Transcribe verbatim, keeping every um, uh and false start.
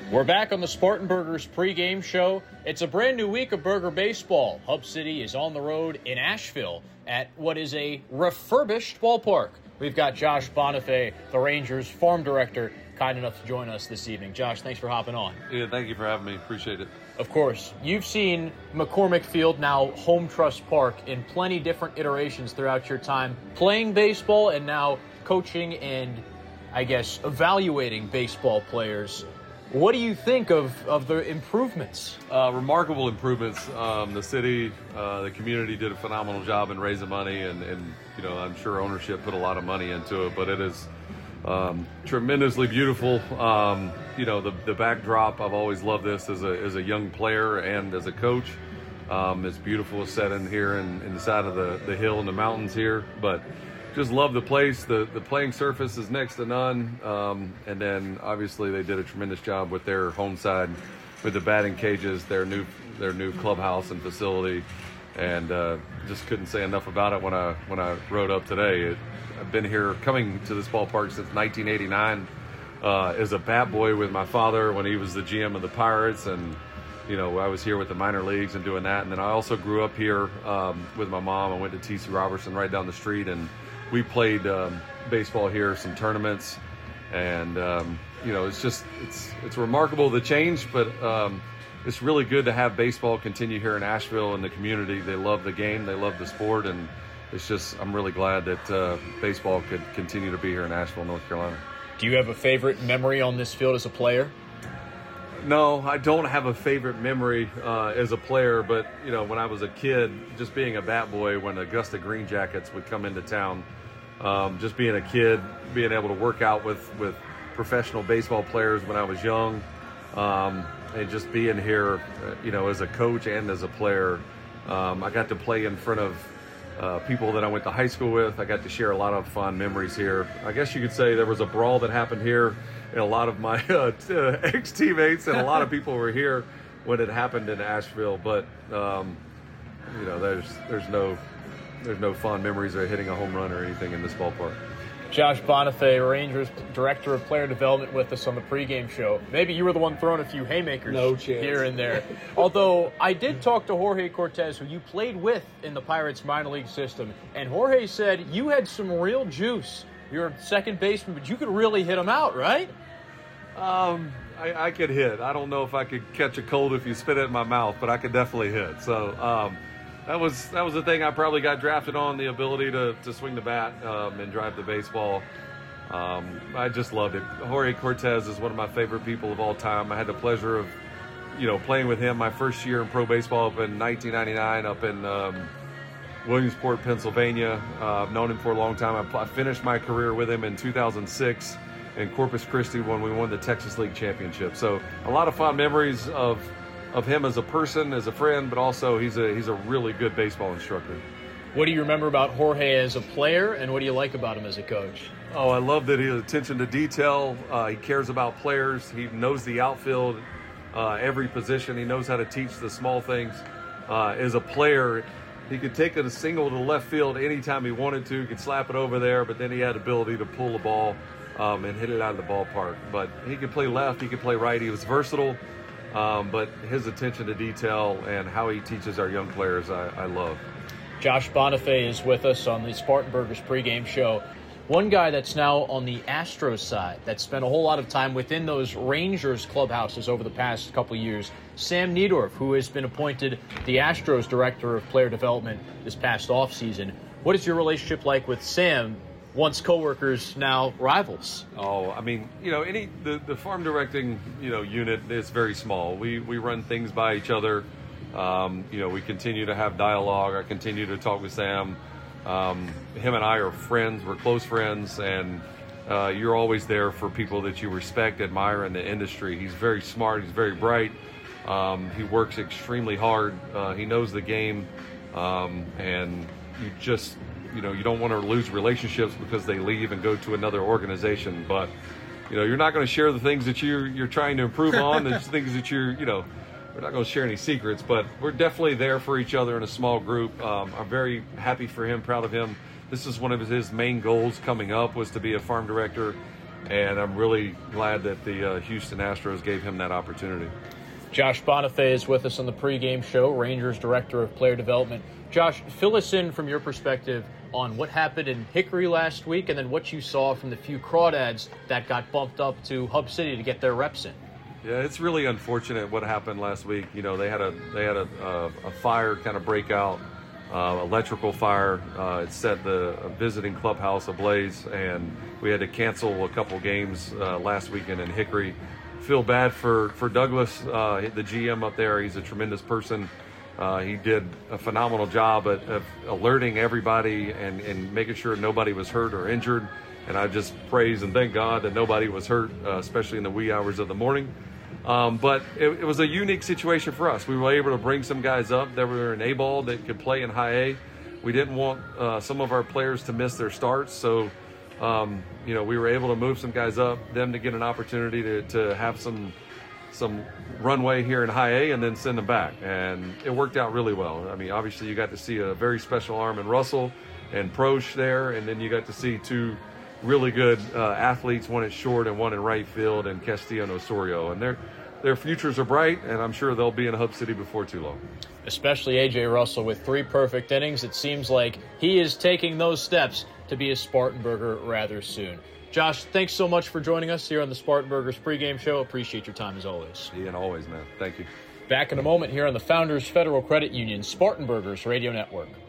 We're back on the Spartan Burgers pregame show. It's a brand new week of Burger Baseball. Hub City is on the road in Asheville at what is a refurbished ballpark. We've got Josh Bonifay, the Rangers farm director, kind enough to join us this evening. Josh, thanks for hopping on. Yeah, thank you for having me. Appreciate it. Of course. You've seen McCormick Field, now Home Trust Park, in plenty different iterations throughout your time playing baseball and now coaching and, I guess, evaluating baseball players. What do you think of, of the improvements? Uh, remarkable improvements. Um, the city, uh, the community did a phenomenal job in raising money, and, and you know, I'm sure ownership put a lot of money into it. But it is um, tremendously beautiful. Um, you know, the the backdrop. I've always loved this as a as a young player and as a coach. Um, it's beautiful setting here in, in the side of the the hill and the mountains here, but. Just love the place. The the playing surface is next to none. Um, and then obviously they did a tremendous job with their home side, with the batting cages, their new their new clubhouse and facility, and uh, just couldn't say enough about it when I when I rode up today. It, I've been here coming to this ballpark since nineteen eighty-nine uh, as a bat boy with my father when he was the G M of the Pirates, and you know I was here with the minor leagues and doing that. And then I also grew up here um, with my mom. I went to T C Robertson right down the street, and we played um, baseball here, some tournaments, and um, you know it's just it's it's remarkable the change, but um, it's really good to have baseball continue here in Asheville and the community. They love the game, they love the sport, and it's just I'm really glad that uh, baseball could continue to be here in Asheville, North Carolina. Do you have a favorite memory on this field as a player? No, I don't have a favorite memory uh, as a player, but you know when I was a kid, just being a bat boy when Augusta Green Jackets would come into town. Um, just being a kid, being able to work out with, with professional baseball players when I was young, um, and just being here, uh, you know, as a coach and as a player. Um, I got to play in front of uh, people that I went to high school with. I got to share a lot of fond memories here. I guess you could say there was a brawl that happened here, and a lot of my uh, t- uh, ex-teammates and a lot of people were here when it happened in Asheville. But, um, you know, there's there's no... There's no fond memories of hitting a home run or anything in this ballpark. Josh Bonifay, Rangers Director of Player Development, with us on the pregame show. Maybe you were the one throwing a few haymakers no chance. here and there. Although I did talk to Jorge Cortez, who you played with in the Pirates minor league system, and Jorge said you had some real juice. You're a second baseman, but you could really hit him out, right? Um, I, I could hit. I don't know if I could catch a cold if you spit it in my mouth, but I could definitely hit. So, um, That was that was the thing I probably got drafted on, the ability to, to swing the bat um, and drive the baseball. Um, I just loved it. Jorge Cortez is one of my favorite people of all time. I had the pleasure of, you know, playing with him my first year in pro baseball up in nineteen ninety-nine up in um, Williamsport, Pennsylvania. Uh, I've known him for a long time. I, I finished my career with him in two thousand six in Corpus Christi when we won the Texas League Championship. So a lot of fond memories of of him as a person, as a friend, but also he's a he's a really good baseball instructor. What do you remember about Jorge as a player, and what do you like about him as a coach? Oh, I love that he has attention to detail. Uh, he cares about players. He knows the outfield, uh, every position. He knows how to teach the small things. Uh, as a player, he could take a single to left field anytime he wanted to. He could slap it over there, but then he had the ability to pull the ball um, and hit it out of the ballpark. But he could play left, he could play right. He was versatile. Um, but his attention to detail and how he teaches our young players, I, I love. Josh Bonifay is with us on the Spartan Burgers pregame show. One guy that's now on the Astros side that spent a whole lot of time within those Rangers clubhouses over the past couple years, Sam Niedorf, who has been appointed the Astros Director of Player Development this past offseason. What is your relationship like with Sam, once coworkers, now rivals? Oh, I mean, you know, any the, the farm directing, you know, unit is very small. We we run things by each other. Um, you know, we continue to have dialogue. I continue to talk with Sam. Um, him and I are friends. We're close friends, and uh, you're always there for people that you respect, admire in the industry. He's very smart. He's very bright. Um, he works extremely hard. Uh, he knows the game, um, and you just. You know, you don't want to lose relationships because they leave and go to another organization. But, you know, you're not going to share the things that you're, you're trying to improve on, the things that you're, you know, we're not going to share any secrets. But we're definitely there for each other in a small group. Um, I'm very happy for him, proud of him. This is one of his main goals coming up, was to be a farm director And I'm really glad that the uh, Houston Astros gave him that opportunity. Josh Bonifay is with us on the pregame show, Rangers Director of Player Development. Josh, fill us in from your perspective on what happened in Hickory last week and then what you saw from the few crawdads that got bumped up to Hub City to get their reps in. Yeah, it's really unfortunate what happened last week. You know, they had a they had a, a, a fire kind of break out, uh, electrical fire. Uh, it set the uh, visiting clubhouse ablaze, and we had to cancel a couple games uh, last weekend in Hickory. Feel bad for, for Douglas, uh, the G M up there. He's a tremendous person. Uh, he did a phenomenal job at, of alerting everybody and, and making sure nobody was hurt or injured. And I just praise and thank God that nobody was hurt, uh, especially in the wee hours of the morning. Um, but it, it was a unique situation for us. We were able to bring some guys up that were in A-ball that could play in high A. We didn't want uh, some of our players to miss their starts, so um, you know, we were able to move some guys up, them to get an opportunity to, to have some some runway here in high A and then send them back. And it worked out really well. I mean, obviously you got to see a very special arm in Russell and Prosh there, and then you got to see two really good uh, athletes, one at short and one in right field, and Castillo and Osorio. And their their futures are bright, and I'm sure they'll be in Hub City before too long. Especially A J Russell with three perfect innings. It seems like he is taking those steps to be a Spartanburger rather soon. Josh, thanks so much for joining us here on the Spartanburgers pregame show. Appreciate your time as always. Yeah, and always, man. Thank you. Back in a moment here on the Founders Federal Credit Union Spartanburgers Radio Network.